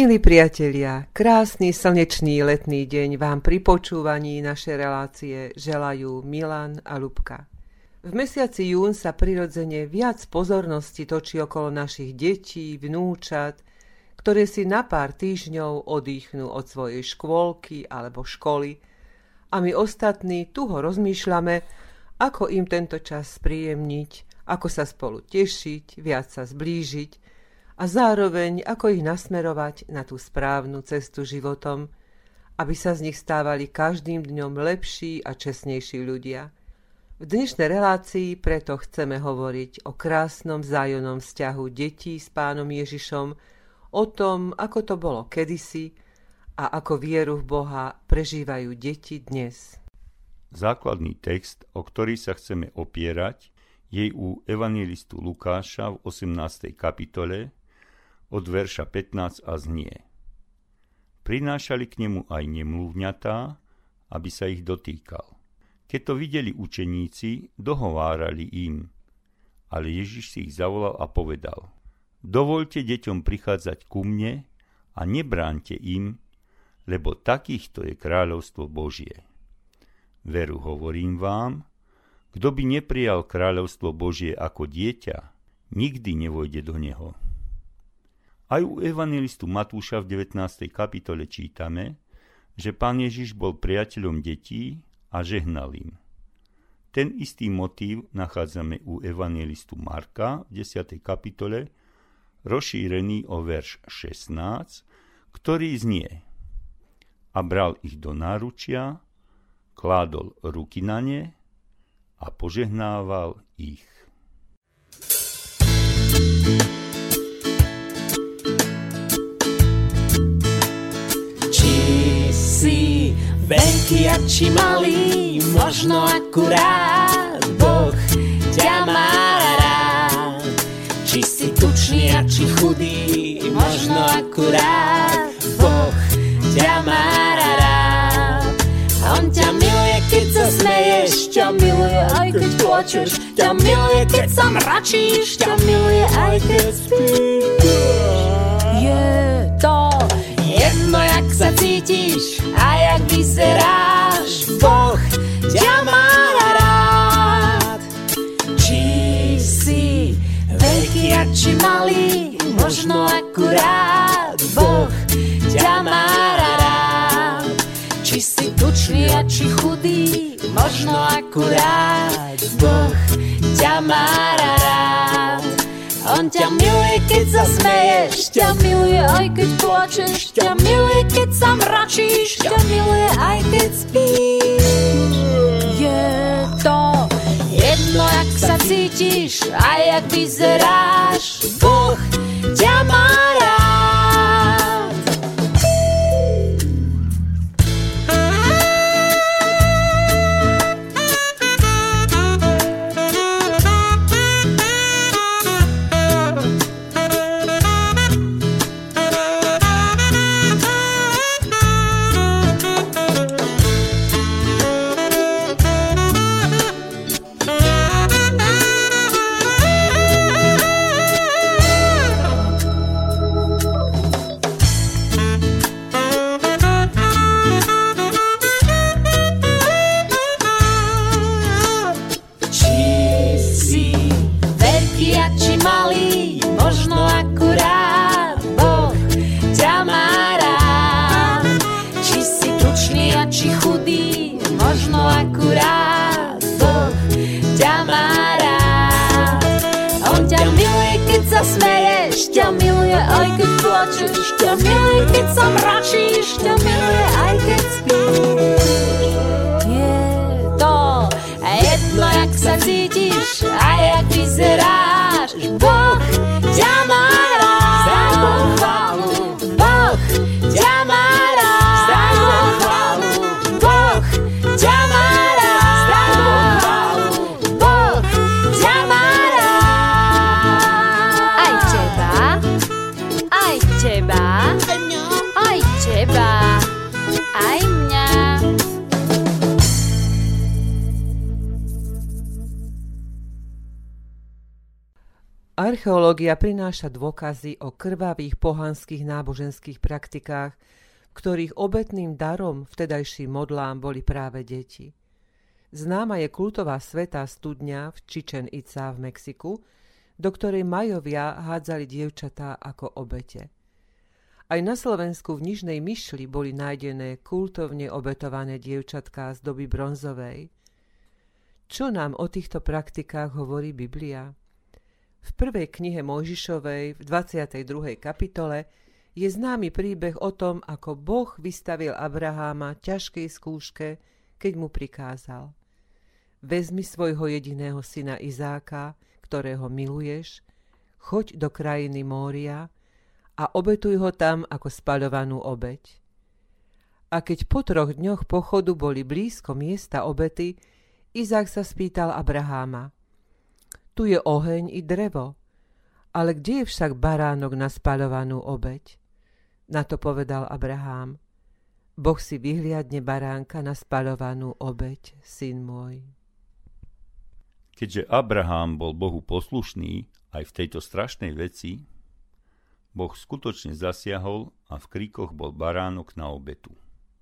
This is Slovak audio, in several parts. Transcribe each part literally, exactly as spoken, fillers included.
Milí priatelia, krásny slnečný letný deň vám pri počúvaní našej relácie želajú Milan a Ľubka. V mesiaci jún sa prirodzene viac pozornosti točí okolo našich detí, vnúčat, ktoré si na pár týždňov odýchnú od svojej škôlky alebo školy a my ostatní tuho rozmýšľame, ako im tento čas spríjemniť, ako sa spolu tešiť, viac sa zblížiť a zároveň ako ich nasmerovať na tú správnu cestu životom, aby sa z nich stávali každým dňom lepší a čestnejší ľudia. V dnešnej relácii preto chceme hovoriť o krásnom vzájomnom vzťahu detí s Pánom Ježišom, o tom, ako to bolo kedysi a ako vieru v Boha prežívajú deti dnes. Základný text, o ktorý sa chceme opierať, je u evanjelistu Lukáša v osemnástej kapitole od verša pätnásť a znie. Prinášali k nemu aj nemluvňatá, aby sa ich dotýkal. Keď to videli učeníci, dohovárali im, ale Ježiš si ich zavolal a povedal: Dovoľte deťom prichádzať ku mne a nebráňte im, lebo takýchto je kráľovstvo Božie. Veru hovorím vám, kto by neprijal kráľovstvo Božie ako dieťa, nikdy nevojde do neho. Aj u evanjelistu Matúša v devätnástej kapitole čítame, že Pán Ježiš bol priateľom detí a žehnal im. Ten istý motív nachádzame u evanjelistu Marka v desiatej kapitole, rozšírený o verš šestnásť, ktorý znie: A bral ich do náručia, kládol ruky na ne a požehnával ich. Veľký a či malý, možno akurát Boh ťa má rád. Či si tučný a či chudý, možno akurát Boh ťa má rád. On ťa miluje, keď sa smeješ, ťa miluje aj keď plačeš, ťa miluje, keď sa mračíš, ťa miluje aj keď spíš. Je to jedno, jak sa cítiš a jak vyzeráš, Boh ťa má rád. Či si veľký a či malý, možno akurát Boh ťa má rád. Či si tučný a či chudý, možno akurát Boh ťa má rád. On ťa miluje, keď sa smeješ, ťa miluje aj keď plačeš, ťa miluje, keď sa mračíš, ťa miluje aj keď spíš. Je to jedno, jak sa cítiš a jak vyzeráš, Boh ťa má rád. Ťa miluje aj keď plačeš, ťa miluje keď sa mračíš, ťa miluje aj keď spíš. Je to jedno, jak sa cítiš a jak vyzeráš, Boh ťa má rád. Zdaj Boh chválu, Boh ťa má rád. Zdaj Boh chválu, Boh ťa má rád. Zdaj Boh chválu, Boh ťa má rád. Aj teba, aj teba, aj teba, aj Archeológia prináša dôkazy o krvavých pohanských náboženských praktikách, ktorých obetným darom vtedajším modlám boli práve deti. Známa je kultová svätá studňa v Chichen Itza v Mexiku, do ktorej Majovia hádzali dievčatá ako obete. Aj na Slovensku v Nižnej Myšli boli nájdené kultovne obetované dievčatká z doby bronzovej. Čo nám o týchto praktikách hovorí Biblia? V prvej knihe Mojžišovej v dvadsiatej druhej kapitole je známy príbeh o tom, ako Boh vystavil Abraháma ťažkej skúške, keď mu prikázal: Vezmi svojho jediného syna Izáka, ktorého miluješ, choď do krajiny Mória a obetuj ho tam ako spaľovanú obeť. A keď po troch dňoch pochodu boli blízko miesta obety, Izák sa spýtal Abraháma: Tu je oheň i drevo, ale kde je však baránok na spaľovanú obeť? Na to povedal Abrahám: Boh si vyhliadne baránka na spaľovanú obeť, syn môj. Keďže Abrahám bol Bohu poslušný aj v tejto strašnej veci, Boh skutočne zasiahol a v kríkoch bol baránok na obetu.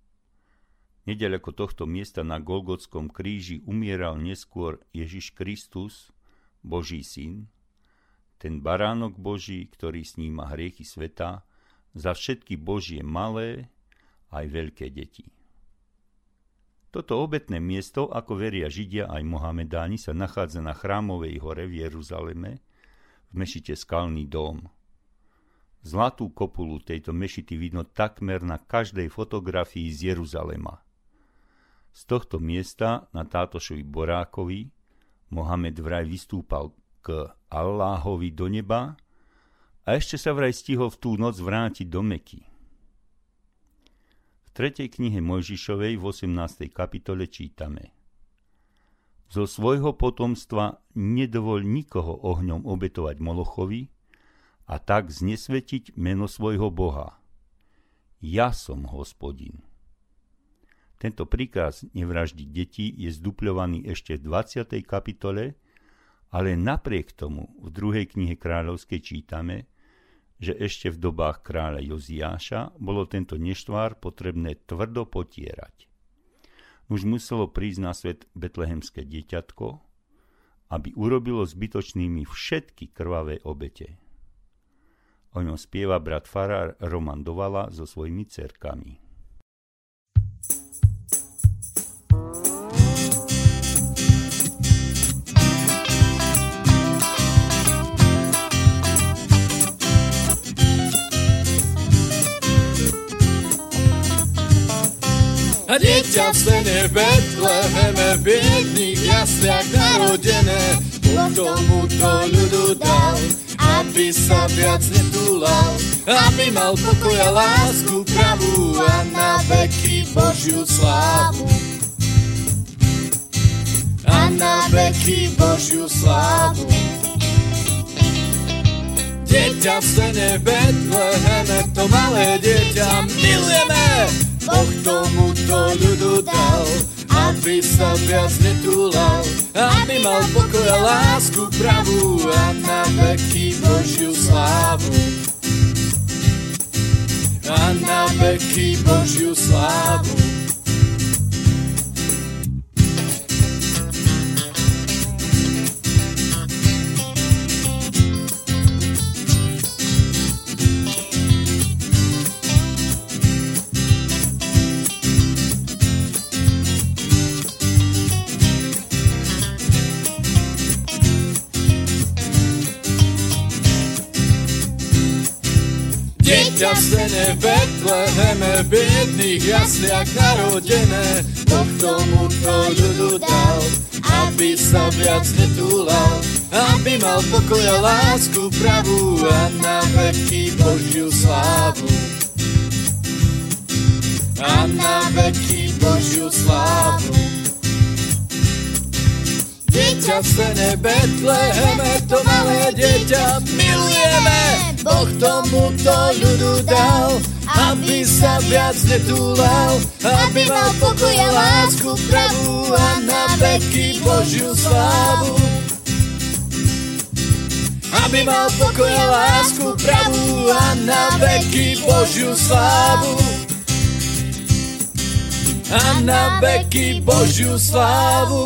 Neďaleko tohto miesta na Golgotskom kríži umieral neskôr Ježiš Kristus, Boží syn, ten baránok Boží, ktorý sníma hriechy sveta za všetky Božie malé aj veľké deti. Toto obetné miesto, ako veria Židia aj Mohamedáni, sa nachádza na Chrámovej hore v Jeruzaleme v mešite Skalný dom. Zlatú kopulu tejto mešity vidno takmer na každej fotografii z Jeruzalema. Z tohto miesta na Tátošovi Borákovi Mohamed vraj vystúpal k Alláhovi do neba a ešte sa vraj stihol v tú noc vrátiť do Meky. V tretej knihe Mojžišovej v osemnástej kapitole čítame: Zo svojho potomstva nedovoľ nikoho ohňom obetovať Molochovi a tak znesvetiť meno svojho Boha. Ja som Hospodin. Tento príkaz nevraždiť detí je zdupľovaný ešte v dvadsiatej kapitole, ale napriek tomu v druhej knihe kráľovskej čítame, že ešte v dobách kráľa Joziáša bolo tento neštvár potrebné tvrdo potierať. Už muselo prísť na svet betlehemské dieťatko, aby urobilo zbytočnými všetky krvavé obete. O ňom spieva brat farár Roman Dovala so svojimi dcerkami. A dieťa v stene v Betleheme v biedných jasliach narodené, Boh tomuto ľudu dal, aby sa viac netúlal, aby mal pokoj a lásku pravú a na veky Božiu slávu. A na veky Božiu slávu. Dieťa v stene v Betleheme, to malé dieťa milujeme, Boh tomuto ľudu dal, aby sa viac netúlal, aby mal pokoj a lásku pravú a na veky Božiu slávu. A na veky Božiu slávu. Dieťa v stene v Betleheme v biedných jasliach narodené, Boh tomuto ľudu dal, aby sa viac netúlal, aby mal pokoj a lásku pravú a na veky Božiu slávu. A na veky Božiu slávu. Dieťa v stene v Betleheme, to malé dieťa milujeme, Boh tomuto ľudu dal, aby sa viac netúlal, aby mal pokoj a lásku pravú a na veky Božiu slávu. A aby mal pokoj a lásku pravú a na veky Božiu slávu. A na veky Božiu slávu.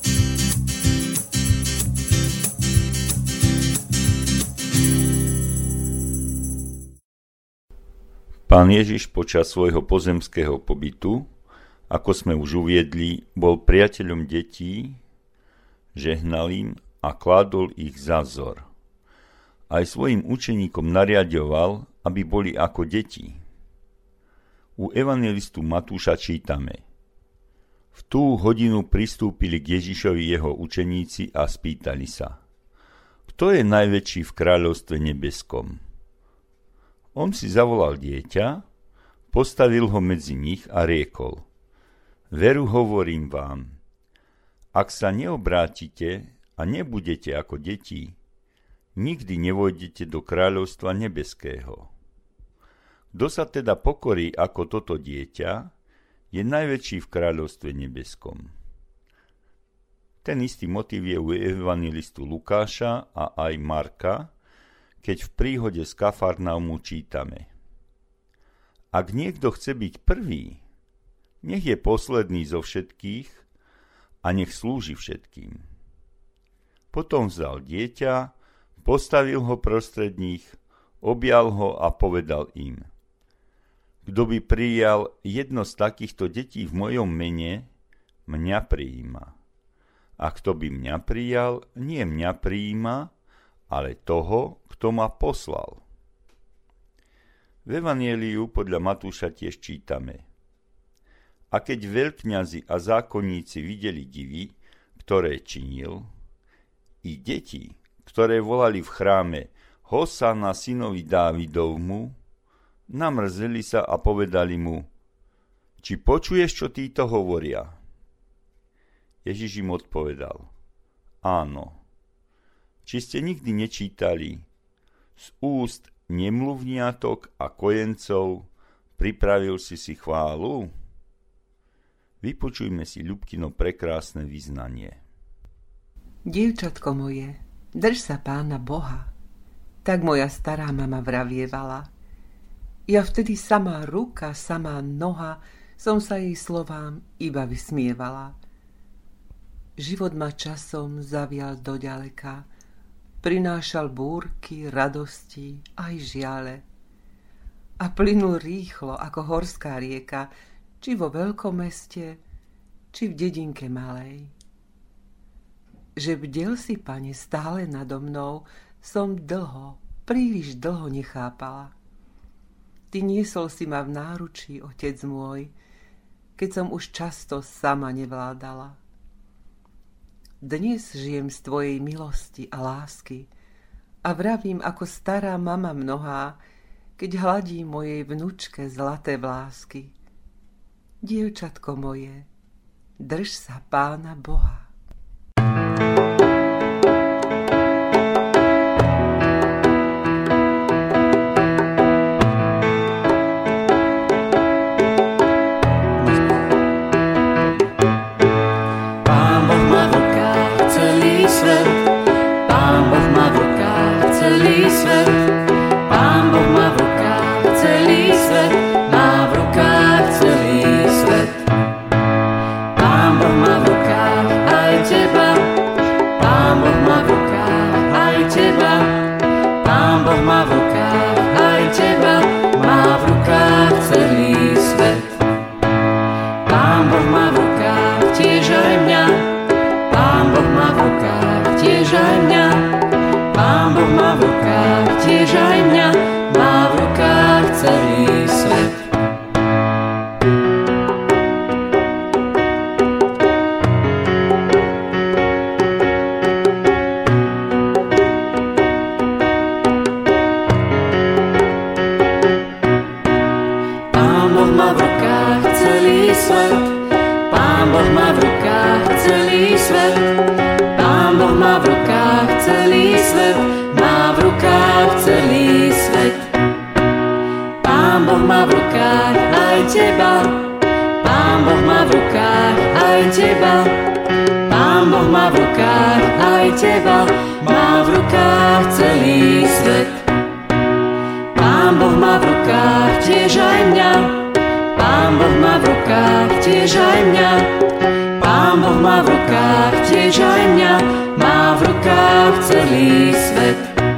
Pán Ježiš počas svojho pozemského pobytu, ako sme už uviedli, bol priateľom detí, žehnal im a kládol ich za vzor. Aj svojim učeníkom nariaďoval, aby boli ako deti. U evangelistu Matúša čítame: V tú hodinu pristúpili k Ježišovi jeho učeníci a spýtali sa: Kto je najväčší v kráľovstve nebeskom? On si zavolal dieťa, postavil ho medzi nich a riekol: Veru hovorím vám, ak sa neobrátite a nebudete ako deti, nikdy nevojdete do kráľovstva nebeského. Kto sa teda pokorí ako toto dieťa, je najväčší v kráľovstve nebeskom. Ten istý motív je u evangelistu Lukáša a aj Marka, keď v príhode z Kafarnaumu čítame: Ak niekto chce byť prvý, nech je posledný zo všetkých a nech slúži všetkým. Potom vzal dieťa, postavil ho prostred nich, objal ho a povedal im: Kto by prijal jedno z takýchto detí v mojom mene, mňa prijíma. A kto by mňa prijal, nie mňa prijíma, ale toho, kto ma poslal. V Evanjeliu podľa Matúša tiež čítame: A keď veľkňazi a zákonníci videli divy, ktoré činil, i deti, ktoré volali v chráme Hosana synovi Dávidovmu, namrzeli sa a povedali mu: Či počuješ, čo títo hovoria? Ježiš im odpovedal: Áno. Či ste nikdy nečítali: Z úst nemluvniatok a kojencov pripravil si si chválu? Vypočujme si Ľubkino prekrásne vyznanie. Dievčatko moje, drž sa Pána Boha. Tak moja stará mama vravievala. Ja vtedy samá ruka, samá noha som sa jej slovám iba vysmievala. Život ma časom zavial do ďaleka, prinášal búrky, radosti aj žiale. A plynul rýchlo ako horská rieka, či vo veľkom meste, či v dedinke malej. Že bdel si, Pane, stále nado mnou, som dlho, príliš dlho nechápala. Ty niesol si ma v náručí, Otec môj, keď som už často sama nevládala. Dnes žijem z Tvojej milosti a lásky a vravím ako stará mama mnohá, keď hladí mojej vnučke zlaté vlásky. Dievčatko moje, drž sa Pána Boha. Pán Boh má v rukách aj aj teba, má v rukách celý svet. Pán Boh má v rukách tiež aj mňa, Pán Boh má v rukách tiež aj mňa, Pán Boh má v rukách tiež aj mňa, má v rukách celý svet.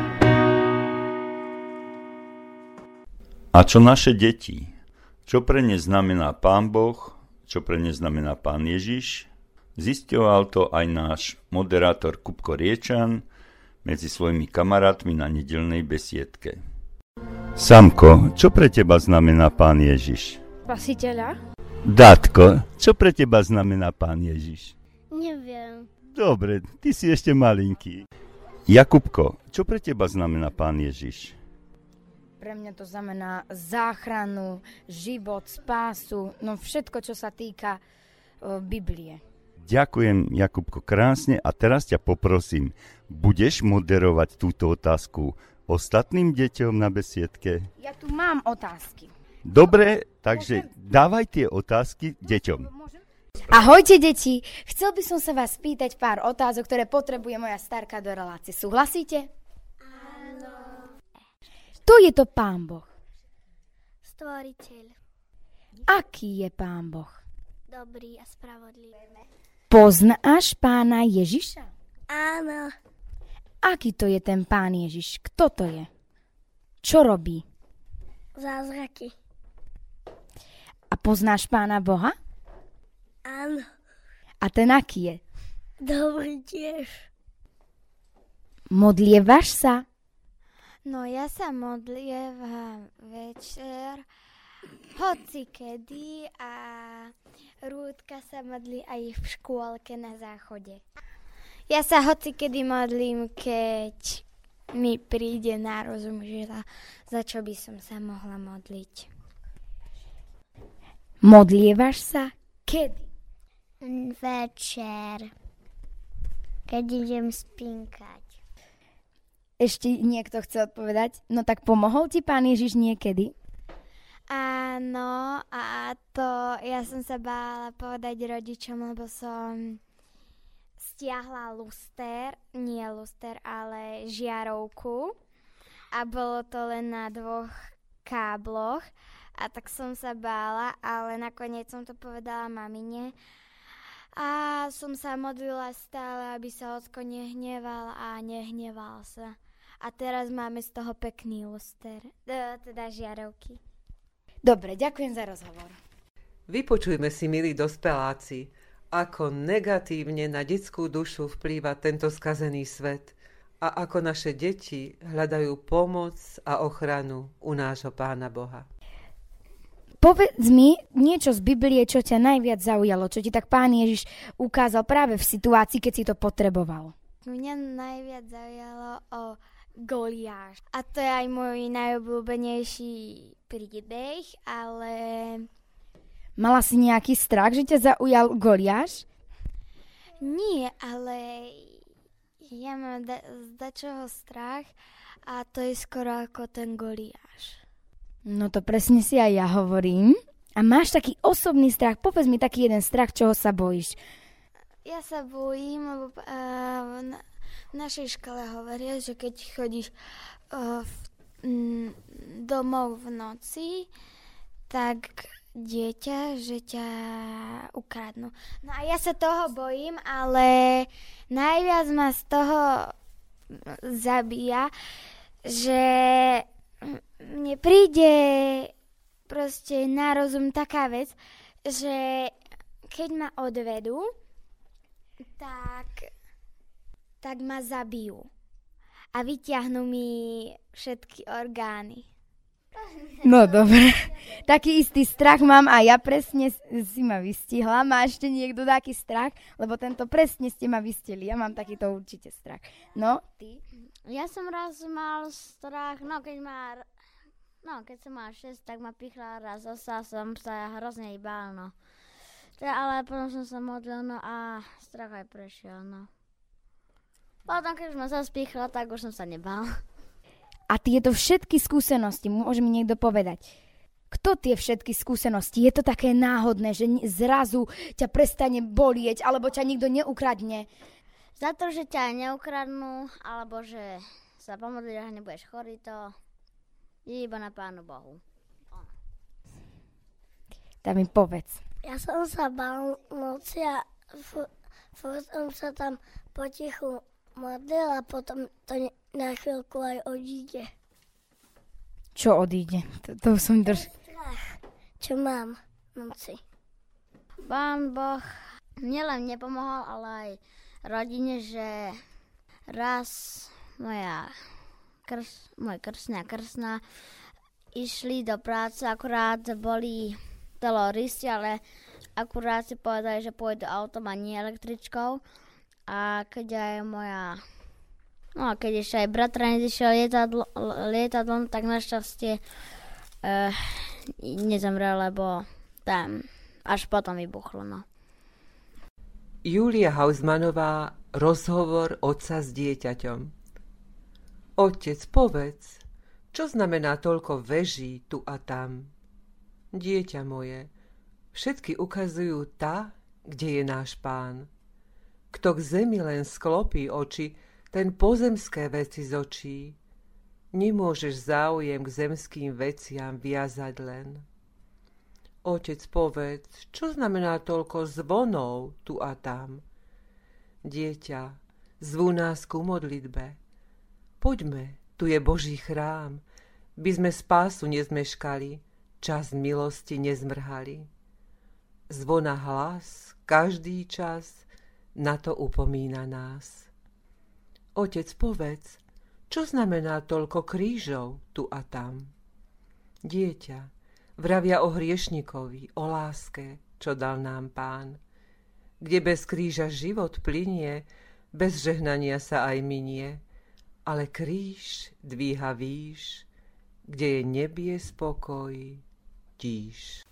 A čo naše deti? Čo pre ne znamená Pán Boh? Čo pre ne znamená Pán Ježiš? Zisťoval to aj náš moderátor Kupko Riečan medzi svojimi kamarátmi na nedeľnej besiedke. Samko, čo pre teba znamená Pán Ježiš? Spasiteľa? Dátko, čo pre teba znamená Pán Ježiš? Neviem. Dobre, ty si ešte malinký. Jakubko, čo pre teba znamená Pán Ježiš? Pre mňa to znamená záchranu, život, spásu, no všetko, čo sa týka o, Biblie. Ďakujem, Jakubko, krásne. A teraz ťa poprosím, budeš moderovať túto otázku ostatným deťom na besiedke? Ja tu mám otázky. Dobre, takže dávaj tie otázky deťom. Ahojte, deti. Chcel by som sa vás spýtať pár otázok, ktoré potrebuje moja starka do relácie. Súhlasíte? Kto je to Pán Boh? Stvoriteľ. Aký je Pán Boh? Dobrý a spravodlivý. Poznáš Pána Ježiša? Áno. Aký to je ten Pán Ježiš? Kto to je? Čo robí? Zázraky. A poznáš Pána Boha? Áno. A ten aký je? Dobrý tiež. Modlievaš sa? No ja sa modlievam večer, hoci kedy, a Rúdka sa modlí aj v škôlke na záchode. Ja sa hoci kedy modlím, keď mi príde na rozum, že za, za čo by som sa mohla modliť. Modlievaš sa kedy? Večer, keď idem spinkať. Ešte niekto chce odpovedať? No tak pomohol ti Pán Ježiš niekedy? Áno, a to ja som sa bála povedať rodičom, lebo som stiahla luster, nie luster, ale žiarovku, a bolo to len na dvoch kábloch, a tak som sa bála, ale nakoniec som to povedala mamine a som sa modlila stále, aby sa Ocko nehneval, a nehneval sa. A teraz máme z toho pekný luster, teda žiarovky. Dobre, ďakujem za rozhovor. Vypočujme si, milí dospeláci, ako negatívne na detskú dušu vplýva tento skazený svet a ako naše deti hľadajú pomoc a ochranu u nášho Pána Boha. Povedz mi niečo z Biblie, čo ťa najviac zaujalo, čo ti tak Pán Ježiš ukázal práve v situácii, keď si to potreboval. Mňa najviac zaujalo o Goliáš. A to je aj môj najobľúbenejší príbeh, ale... Mala si nejaký strach, že ťa zaujal Goliáš? Nie, ale ja mám da- z dačoho strach, a to je skoro ako ten Goliáš. No to presne si aj ja hovorím. A máš taký osobný strach? Povedz mi taký jeden strach, čoho sa bojíš. Ja sa bojím, lebo uh, na, v našej škole hovoria, že keď chodíš uh, v, m, domov v noci, tak dieťa, že ťa ukradnú. No a ja sa toho bojím, ale najviac ma z toho zabíja, že mne príde proste na rozum taká vec, že keď ma odvedú, tak, tak ma zabijú a vyťahnú mi všetky orgány. No dobre, taký istý strach mám a ja presne si ma vystihla. Má ešte niekto taký strach? Lebo tento presne ste ma vystihli. Ja mám takýto určite strach. No, ty? Ja som raz mal strach, no keď ma, no keď som mal šesť, tak ma pichla raz, zasa som sa hrozne bál, no. Teda, ale potom som sa modlil, no a strach aj prešiel, no. Potom, keď už ma zase pichla, tak už som sa nebál. A tieto všetky skúsenosti, môže mi niekto povedať, kto tie všetky skúsenosti? Je to také náhodné, že zrazu ťa prestane bolieť, alebo ťa nikto neukradne? Za to, že ťa neukradnú, alebo že sa pomodlíš, že nebudeš chorý, to je iba na Pánu Bohu. Tak mi povedz. Ja som sa bál noci a f- f- som sa tam potichu modlil a potom to ne- na chvíľku aj odíde. Čo odíde? To, to som drž... Strach, čo mám v noci. Pán Boh nielen nepomohol, ale aj rodine, že raz moja krs, môj krstný a krstná išli do práce, akurát boli teroristi, ale akurát si povedali, že pôjdu autom a nie električkou. A keď aj moja, no a keď ešte aj bratranec išiel lietadlo, lietadlom, tak našťastie uh, nezomrel, lebo tam až potom vybuchlo, no. Julia Hausmanová, rozhovor otca s dieťaťom. Otec, povedz, čo znamená toľko veží tu a tam? Dieťa moje, všetky ukazujú tá, kde je náš Pán. Kto k zemi len sklopí oči, ten pozemské veci z očí. Nemôžeš záujem k zemským veciam viazať len. Otec, povedz, čo znamená toľko zvonov tu a tam? Dieťa, zvú nás ku modlitbe. Poďme, tu je Boží chrám, by sme spásu nezmeškali, čas milosti nezmrhali. Zvona hlas, každý čas, na to upomína nás. Otec, povedz, čo znamená toľko krížov tu a tam? Dieťa, vravia o hriešnikovi, o láske, čo dal nám Pán. Kde bez kríža život plynie, bez žehnania sa aj minie, ale kríž dvíha výš, kde je nebie spokoj, tíš.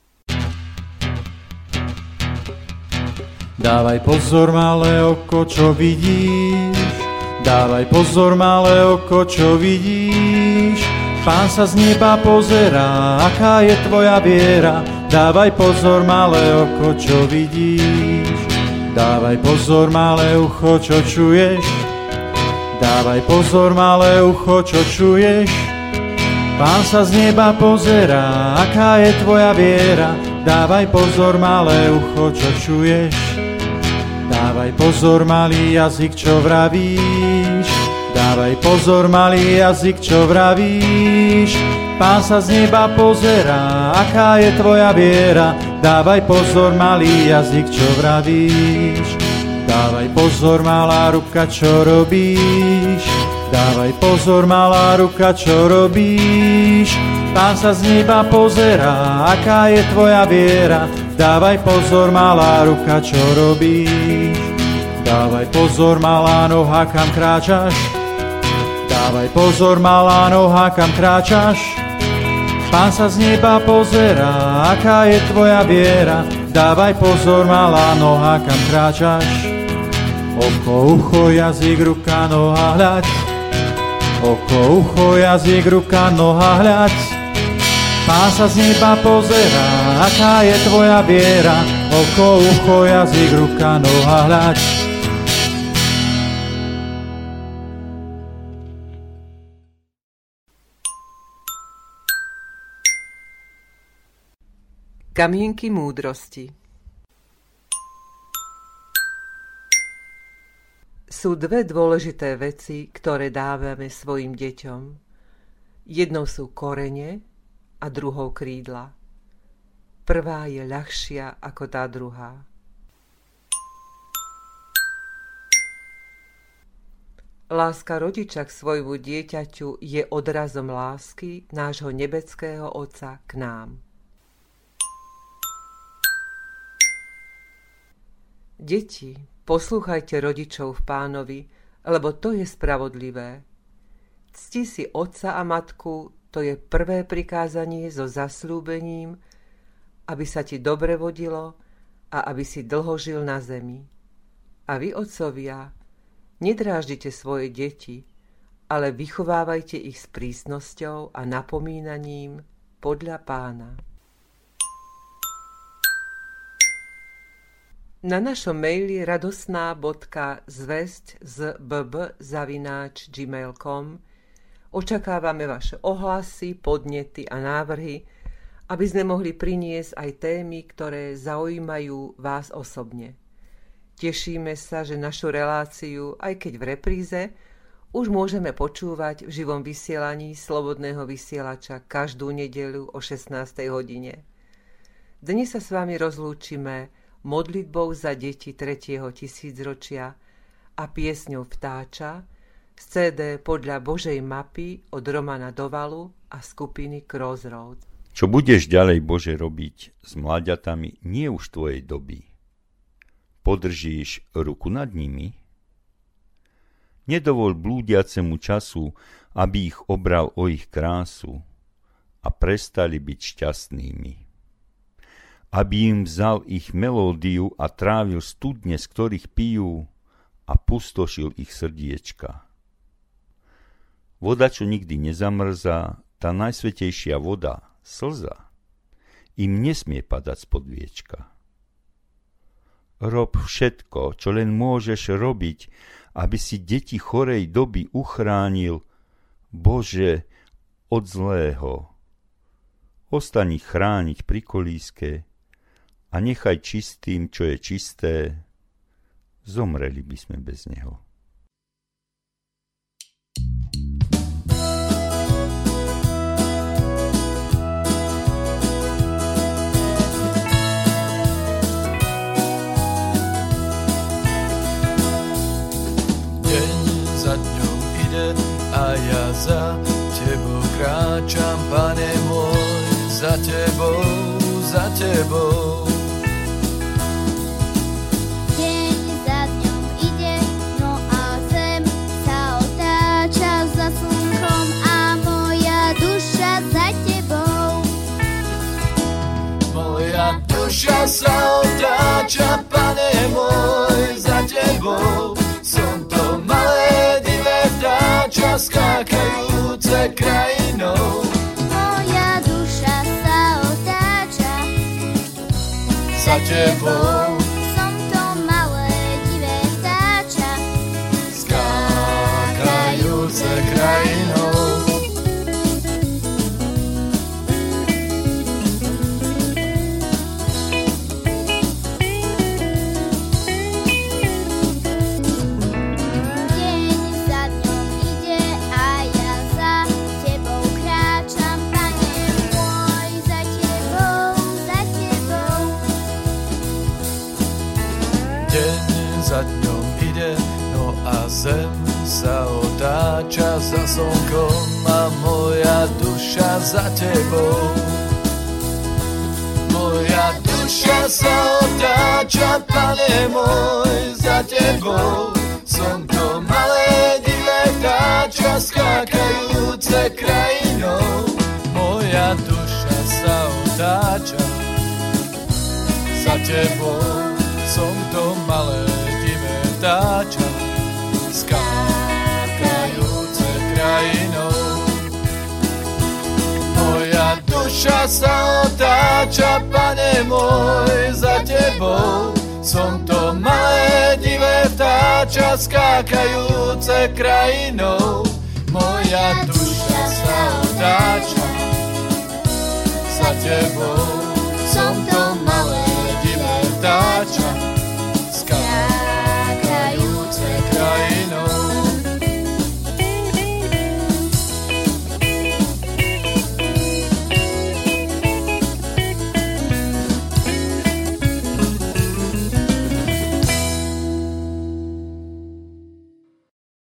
Dávaj pozor, malé oko, čo vidíš. Dávaj pozor, malé oko, čo vidíš. Pán sa z neba pozerá, aká je tvoja viera. Dávaj pozor, malé oko, čo vidíš. Dávaj pozor, malé ucho, čo čuješ. Dávaj pozor, malé ucho, čo čuješ. Pán sa z neba pozerá, aká je tvoja viera. Dávaj pozor, malé ucho, čo čuješ. Dávaj pozor, malý jazyk, čo vravíš. Dávaj pozor, malý jazyk, čo vravíš. Pán sa z neba pozerá, aká je tvoja viera. Dávaj pozor, malý jazyk, čo vravíš. Dávaj pozor, malá ruka, čo robíš. Dávaj pozor, malá ruka, čo robíš. Pán sa z neba pozerá, aká je tvoja viera. Dávaj pozor, malá ruka, čo robíš. Dávaj pozor, malá noha, kam kráčaš. Dávaj pozor, malá noha, kam kráčaš. Pán sa z neba pozerá, aká je tvoja viera. Dávaj pozor, malá noha, kam kráčaš. Oko, ucho, jazyk, ruka, noha, hľaď. Oko, ucho, jazyk, ruka, noha, hľaď. Pán sa z neba pozerá, aká je tvoja viera. Oko, ucho, jazyk, ruka, noha, hľaď. Kamienky múdrosti. Sú dve dôležité veci, ktoré dávame svojim deťom. Jednou sú korene a druhou krídla. Prvá je ľahšia ako tá druhá. Láska rodiča k svojmu dieťaťu je odrazom lásky nášho nebeckého Otca k nám. Deti, poslúchajte rodičov v Pánovi, lebo to je spravodlivé. Cti si otca a matku, to je prvé prikázanie so zasľúbením, aby sa ti dobre vodilo a aby si dlho žil na zemi. A vy, otcovia, nedráždite svoje deti, ale vychovávajte ich s prísnosťou a napomínaním podľa Pána. Na našom maili radosná bodka zvesť z bb zavináč gmail bodka com očakávame vaše ohlasy, podnety a návrhy, aby sme mohli priniesť aj témy, ktoré zaujímajú vás osobne. Tešíme sa, že našu reláciu, aj keď v repríze, už môžeme počúvať v živom vysielaní Slobodného vysielača každú nedeľu o šestnástej hodine. Dnes sa s vami rozlúčime modlitbou za deti tretieho tisícročia a piesňou Vtáča z cé dé Podľa Božej mapy od Romana Dovalu a skupiny Crossroads. Čo budeš ďalej, Bože, robiť s mláďatami nie už tvojej doby? Podržíš ruku nad nimi? Nedovol blúdiacemu času, aby ich obral o ich krásu a prestali byť šťastnými. Aby im vzal ich melódiu a trávil studne, z ktorých pijú, a pustošil ich srdiečka. Voda, čo nikdy nezamrzá, tá najsvätejšia voda, slza, im nesmie padať spod viečka. Rob všetko, čo len môžeš robiť, aby si deti chorej doby uchránil, Bože, od zlého. Ostaň ich chrániť pri kolíske a nechaj čistým, čo je čisté, zomreli by sme bez neho. Deň za dňom ide a ja za tebou kráčam, Pane môj, za tebou, za tebou. Duša sa otáča, Pane môj, za tebou. Som to malé divé vtáča, skákajúce krajinou. Moja duša sa otáča za tebou. Som to malé divé vtáča, skákajúce krajinou. Zem sa otáča za slnkom a moja duša za tebou. Moja duša sa otáča, Pane môj, za tebou. Som to malé divé vtáča, skákajúce krajinou. Moja duša sa otáča za tebou. Som to malé divé vtáča, skákajúce krajinou. Moja duša sa otáča, Pane môj, za tebou. Som to malé divé vtáča, skákajúce krajinou. Moja duša sa otáča za tebou.